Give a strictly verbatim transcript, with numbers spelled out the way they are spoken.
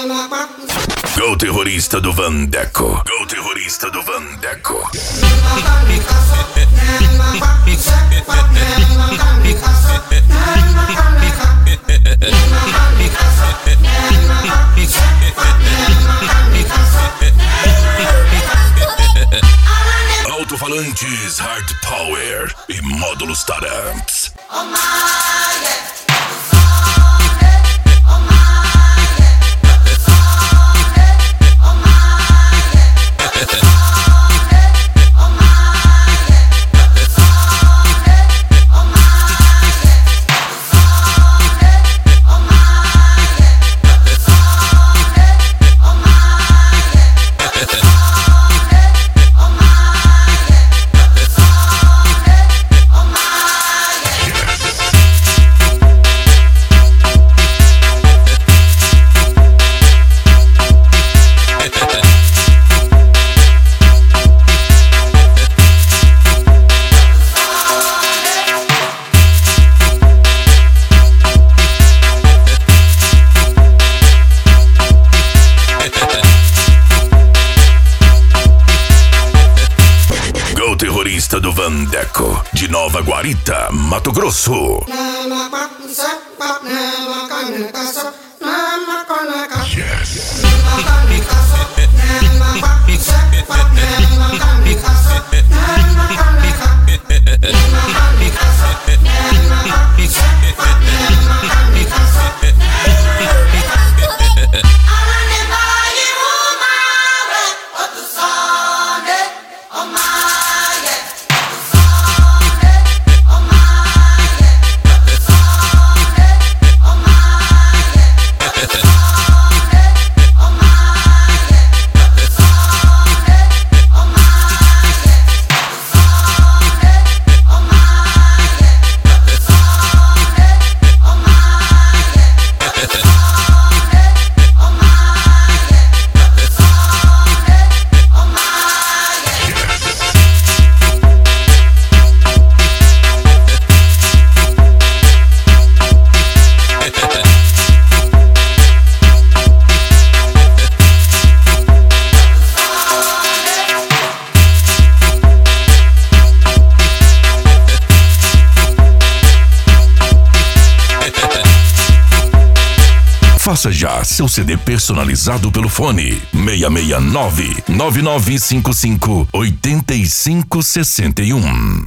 Go terrorista do Vandeco. Go terrorista do Vandeco. Alto-falantes Hard Power e módulos Taramps. Oh my, yeah. Terrorista do Vandeco, de Nova Guarita, Mato Grosso. Yes. Faça já seu C D personalizado pelo fone seis seis nove, nove nove cinco cinco, oito cinco seis um.